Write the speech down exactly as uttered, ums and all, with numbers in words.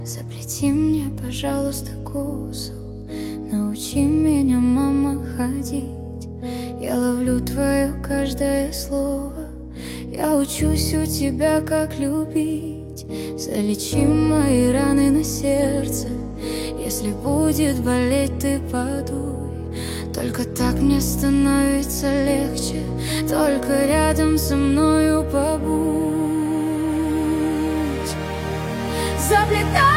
Заплети мне, пожалуйста, косу, научи меня, мама, ходить. Я ловлю твое каждое слово, я учусь у тебя, как любить. Залечи мои раны на сердце, если будет болеть, ты подуй. Только так мне становится легче, только рядом со мною побудь. Заплетай